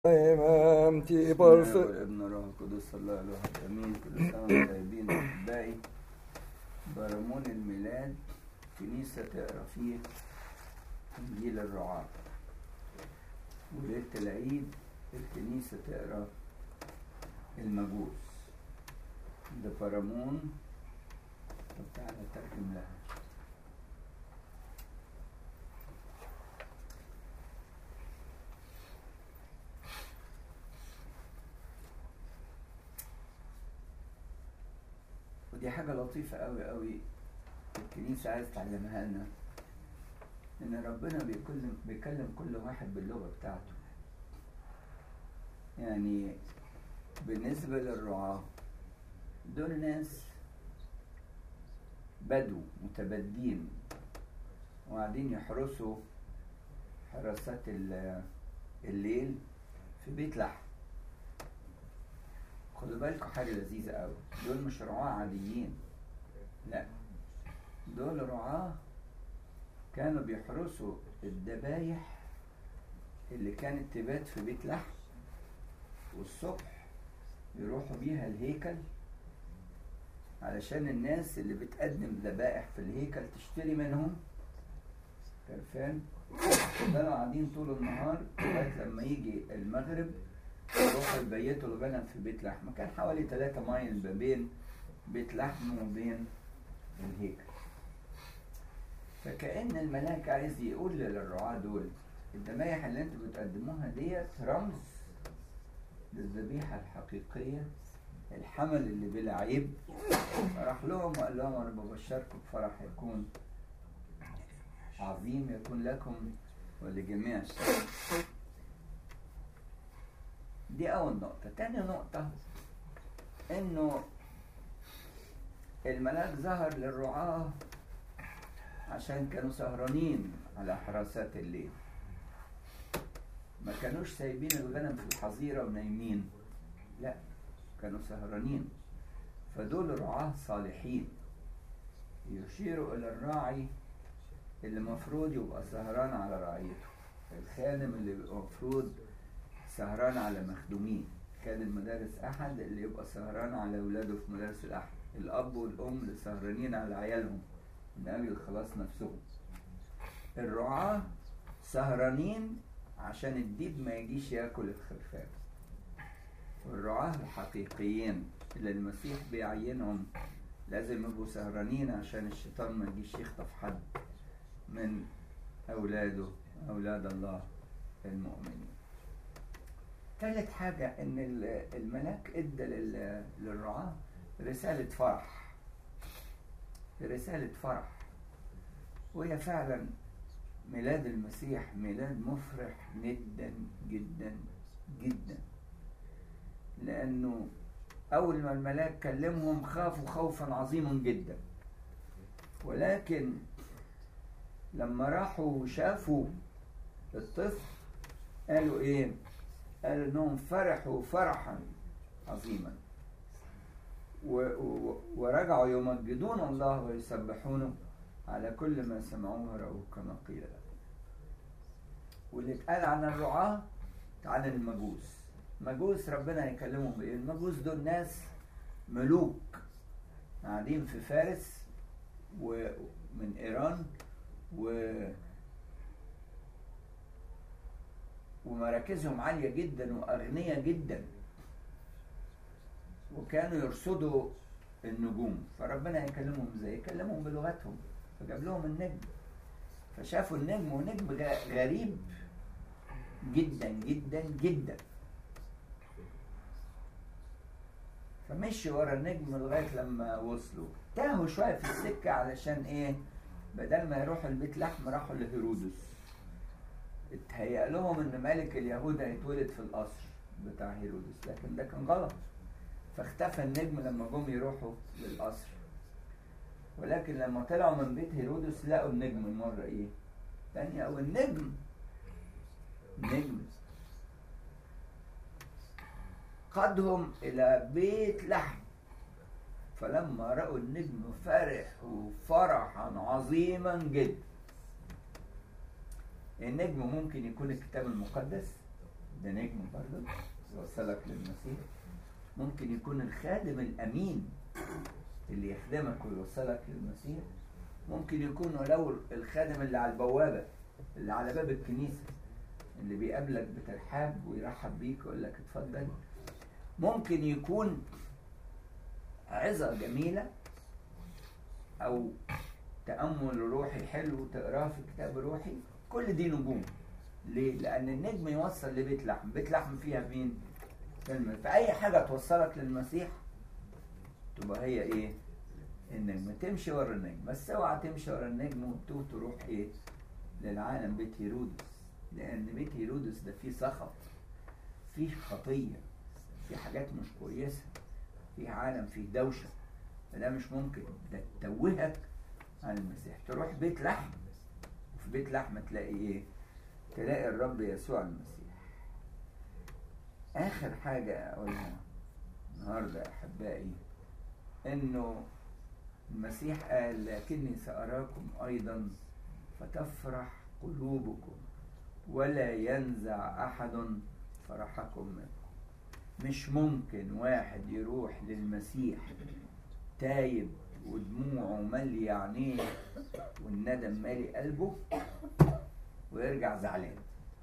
إمامتي برس والابن روح القدس الله الواحد امين. كل سنه وانتم طيبين احبائي. برامون الميلاد كنيسه تقرا فيه انجيل الرعاة، وليله العيد الكنيسه تقرا المجوس. ده برامون. طب تعالى ترجم لها. ودي حاجة لطيفة قوي قوي الكنيسة عايز تعلمها لنا، إن ربنا بيكلم كل واحد باللغة بتاعته. يعني بالنسبة للرعاة دول ناس بدو متبدين وقاعدين يحرسوا حراسات الليل في بيت لحم. خدوا بالكم حاجة لذيذة قوي، دول مش رعاة عاديين، لا، دول رعاة كانوا بيحرسوا الذبايح اللي كانت تبات في بيت لحم، والصبح يروحوا بيها الهيكل علشان الناس اللي بتقدم ذبائح في الهيكل تشتري منهم. عارفين؟ كانوا قاعدين طول النهار لغاية لما يجي المغرب يروحوا يبيتوا الغنم في بيت لحم. كان حوالي 3 مايل ما بين بيت لحم وبين الهيكل. فكأن الملاك عايز يقول للرعاة دول الذبايح اللي انتوا بتقدموها ديت رمز للذبيحة الحقيقية، الحمل اللي بلا عيب. راح لهم وقال لهم انا ببشركم بفرح يكون عظيم يكون لكم ولجميع الشعب. دي أول نقطة. تاني نقطة إنه الملاك ظهر للرعاة عشان كانوا سهرانين على حراسات الليل، ما كانوش سايبين الغنم في الحظيرة ونايمين، لا، كانوا سهرانين. فدول رعاة صالحين يشيروا إلى الراعي اللي مفروض يبقى سهران على رعيته، الخادم اللي مفروض سهران على مخدومين. كان المدارس أحد اللي يبقى سهران على أولاده في مدارس الأحد، الأب والأم اللي سهرانين على عيالهم من أجل خلاص نفسهم. الرعاة سهرانين عشان الديب ما يجيش ياكل الخرفان. والرعاة الحقيقيين اللي المسيح بيعينهم لازم يبقوا سهرانين عشان الشيطان ما يجيش يخطف حد من أولاده، أولاد الله المؤمنين. ثالث حاجة إن الملاك إدى للرعاة رسالة فرح، رسالة فرح. وهي فعلا ميلاد المسيح ميلاد مفرح جدا جدا جدا، لأنه أول ما الملاك كلمهم خافوا خوفا عظيما جدا، ولكن لما راحوا وشافوا الطفل قالوا إيه؟ قالوا إنهم فرحوا فرحا عظيما ورجعوا يمجدون الله ويسبحونه على كل ما سمعوه ورأوه كما قيل لهم. واللي اتقال عن الرعاة عن المجوس. مجوس ربنا يكلمهم بإيه؟ المجوس دول ناس ملوك قاعدين في فارس ومن إيران ومراكزهم عالية جدا وأغنية جدا، وكانوا يرصدوا النجوم. فربنا يكلمهم ازاي؟ يكلمهم بلغتهم. فجاب لهم النجم، فشافوا النجم، ونجم غريب جدا جدا جدا. فمشوا ورا النجم لغاية لما وصلوا. تاهوا شوية في السكة علشان ايه؟ بدل ما يروحوا البيت لحم راحوا لهيرودس. اتهيأ لهم ان ملك اليهود هيتولد في القصر بتاع هيرودس، لكن ده كان غلط. فاختفى النجم لما جم يروحوا للقصر. ولكن لما طلعوا من بيت هيرودس لقوا النجم مرة ايه تانية، او النجم نجم قادهم الى بيت لحم. فلما رأوا النجم فرحوا فرحا عظيما جدا. النجم ممكن يكون الكتاب المقدس، ده نجم برضه يوصلك للمسيح. ممكن يكون الخادم الأمين اللي يخدمك ويوصلك للمسيح. ممكن يكون ولو الخادم اللي على البوابة، اللي على باب الكنيسة، اللي بيقابلك بترحاب ويرحب بيك ويقول لك اتفضل. ممكن يكون عظة جميلة أو تأمل روحي حلو تقراه في كتاب روحي. كل دي نجوم. ليه؟ لأن النجم يوصل لبيت لحم. بيت لحم فيها مين؟ فأي حاجة توصلك للمسيح تبقى هي إيه؟ النجم. تمشي ورا النجم، بس اوعى تمشي ورا النجم وتروح إيه؟ للعالم بيت هيرودس. لأن بيت هيرودس ده فيه سخط، فيه خطية، فيه حاجات مش كويسة، فيه عالم، فيه دوشة. فده مش ممكن. ده تتوهك عن المسيح. تروح بيت لحم، وفي بيت لحم تلاقي إيه؟ تلاقي الرب يسوع المسيح. آخر حاجة أقولها النهاردة أحبائي، إنه المسيح قال لكني سأراكم أيضا فتفرح قلوبكم ولا ينزع أحد فرحكم منكم. مش ممكن واحد يروح للمسيح تايب ودموعه مالية عينيه والندم مالي قلبه ويرجع زعلان.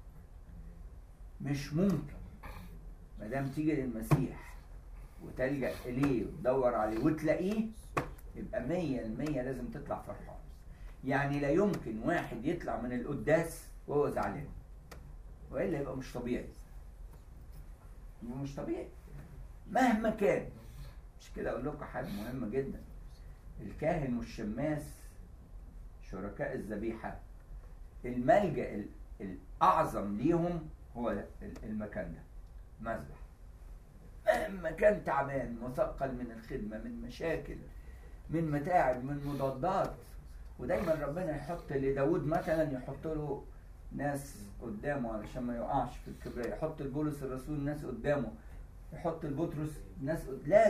مش ممكن. مادام تيجي للمسيح وتلجأ إليه وتدور عليه وتلاقيه، يبقى 100% لازم تطلع فرحان. يعني لا يمكن واحد يطلع من القداس وهو زعلان، وإلا يبقى مش طبيعي. يبقى مش طبيعي مهما كان. مش كده أقول لكم حاجة مهمة جدا. الكاهن والشماس شركاء الذبيحة، الملجأ الأعظم ليهم هو المكان ده، مذبح. مهما كان تعبان، مثقل من الخدمة، من مشاكل، من متاعب، من مضادات. ودايما ربنا يحط لداود مثلا، يحط له ناس قدامه علشان ما يقعش في الكبرياء. يحط لبولس الرسول ناس قدامه، يحط لبطرس ناس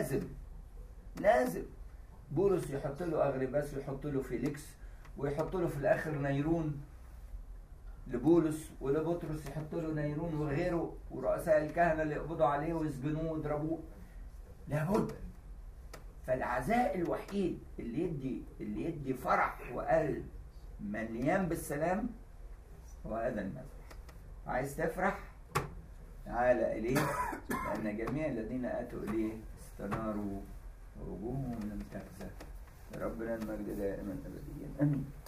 لازم بولس يحط له أغرباس، ويحط له فيليكس، ويحط له في الآخر نيرون لبولس، ولبطرس يحط له نيرون وغيره، ورؤساء الكهنة اللي يقبضوا عليه ويسجنوه ويضربوه. لابد. فالعزاء الوحيد اللي يدي فرح وقلب مليان بالسلام هو هذا المذبح. عايز تفرح؟ تعال إليه، لأن جميع الذين آتوا إليه استناروا ووجوههم لم تخزى. ربنا المجد دائما أبديا. آمين.